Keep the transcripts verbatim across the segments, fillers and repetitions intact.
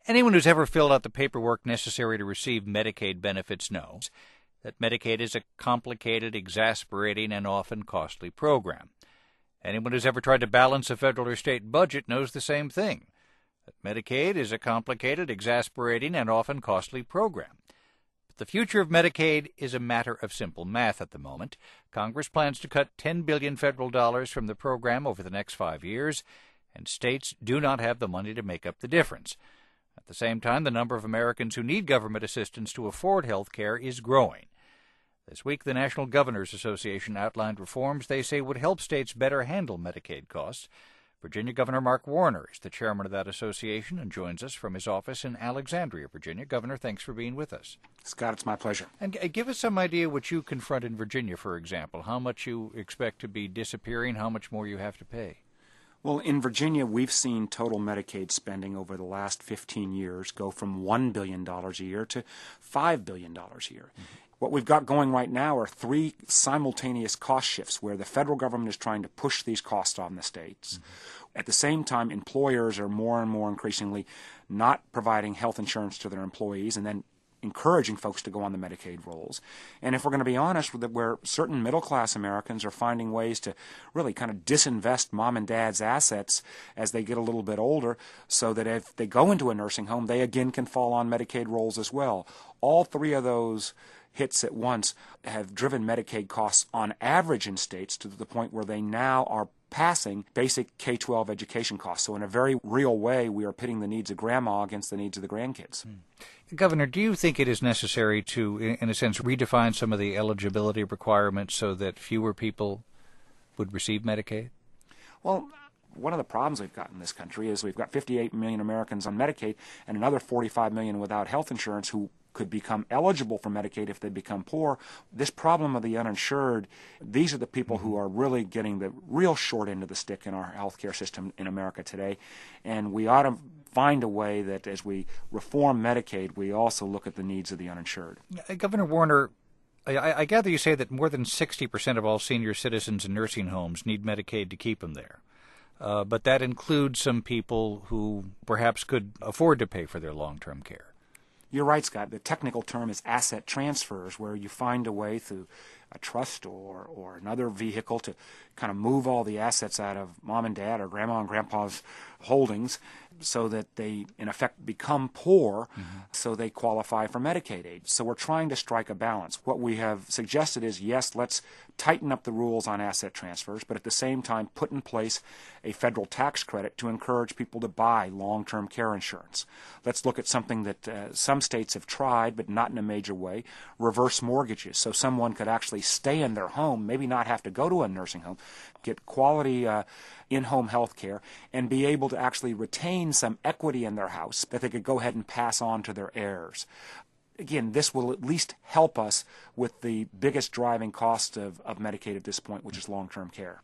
Anyone who's ever filled out the paperwork necessary to receive Medicaid benefits knows that Medicaid is a complicated, exasperating, and often costly program. Anyone who's ever tried to balance a federal or state budget knows the same thing, that Medicaid is a complicated, exasperating, and often costly program. But the future of Medicaid is a matter of simple math at the moment. Congress plans to cut ten billion dollars federal dollars from the program over the next five years, and states do not have the money to make up the difference. At the same time, the number of Americans who need government assistance to afford health care is growing. This week, the National Governors Association outlined reforms they say would help states better handle Medicaid costs. Virginia Governor Mark Warner is the chairman of that association and joins us from his office in Alexandria, Virginia. Governor, thanks for being with us. Scott, it's my pleasure. And give us some idea what you confront in Virginia, for example, how much you expect to be disappearing, how much more you have to pay. Well, in Virginia, we've seen total Medicaid spending over the last fifteen years go from one billion dollars a year to five billion dollars a year. Mm-hmm. What we've got going right now are three simultaneous cost shifts where the federal government is trying to push these costs on the states. Mm-hmm. At the same time, employers are more and more increasingly not providing health insurance to their employees and then encouraging folks to go on the Medicaid rolls. And if we're going to be honest with it, where certain middle-class Americans are finding ways to really kind of disinvest mom and dad's assets as they get a little bit older so that if they go into a nursing home, they again can fall on Medicaid rolls as well. All three of those hits at once have driven Medicaid costs on average in states to the point where they now are passing basic K twelve education costs. So in a very real way, we are pitting the needs of grandma against the needs of the grandkids. Mm. Governor, do you think it is necessary to, in a sense, redefine some of the eligibility requirements so that fewer people would receive Medicaid? Well, one of the problems we've got in this country is we've got fifty-eight million Americans on Medicaid and another forty-five million without health insurance who could become eligible for Medicaid if they become poor. This problem of the uninsured, these are the people who are really getting the real short end of the stick in our healthcare system in America today. And we ought to find a way that as we reform Medicaid, we also look at the needs of the uninsured. Governor Warner, I, I gather you say that more than sixty percent of all senior citizens in nursing homes need Medicaid to keep them there. Uh, but that includes some people who perhaps could afford to pay for their long-term care. You're right, Scott. The technical term is asset transfers, where you find a way through a trust or, or another vehicle to kind of move all the assets out of mom and dad or grandma and grandpa's holdings so that they, in effect, become poor, mm-hmm. so they qualify for Medicaid aid. So we're trying to strike a balance. What we have suggested is, yes, let's tighten up the rules on asset transfers, but at the same time put in place a federal tax credit to encourage people to buy long-term care insurance. Let's look at something that uh, some states have tried, but not in a major way, reverse mortgages, so someone could actually stay in their home, maybe not have to go to a nursing home, get quality uh, in-home health care, and be able to actually retain some equity in their house that they could go ahead and pass on to their heirs. Again, this will at least help us with the biggest driving cost of, of Medicaid at this point, which is long-term care.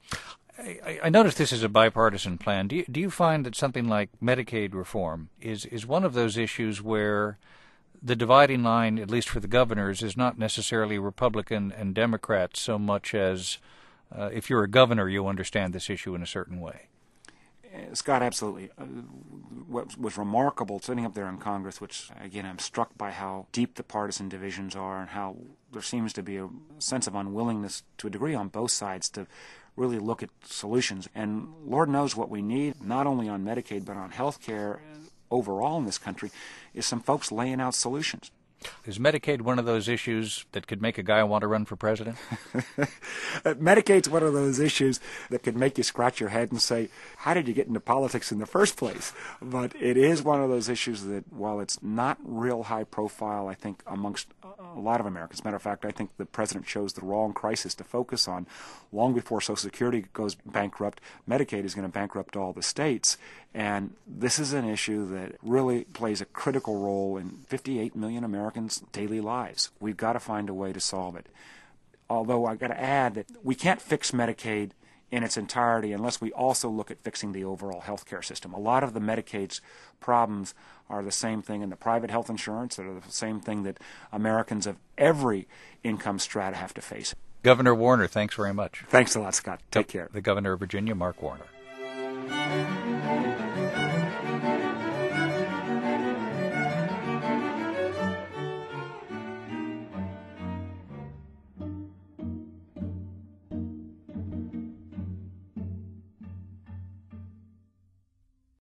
I, I notice this is a bipartisan plan. Do you, do you find that something like Medicaid reform is, is one of those issues where the dividing line, at least for the governors, is not necessarily Republican and Democrat so much as uh, if you're a governor, you understand this issue in a certain way? Scott, absolutely. Uh, what was remarkable sitting up there in Congress, which, again, I'm struck by how deep the partisan divisions are and how there seems to be a sense of unwillingness to a degree on both sides to really look at solutions. And Lord knows what we need, not only on Medicaid but on health care overall in this country, is some folks laying out solutions. Is Medicaid one of those issues that could make a guy want to run for president? Medicaid's one of those issues that could make you scratch your head and say, how did you get into politics in the first place? But it is one of those issues that, while it's not real high profile, I think, amongst a lot of Americans. As a matter of fact, I think the president chose the wrong crisis to focus on. Long before Social Security goes bankrupt, Medicaid is going to bankrupt all the states. And this is an issue that really plays a critical role in fifty-eight million Americans' daily lives. We've got to find a way to solve it. Although I've got to add that we can't fix Medicaid in its entirety unless we also look at fixing the overall health care system. A lot of the Medicaid's problems are the same thing in the private health insurance, that are the same thing that Americans of every income strata have to face. Governor Warner, thanks very much. Thanks a lot, Scott. Take care. The Governor of Virginia, Mark Warner.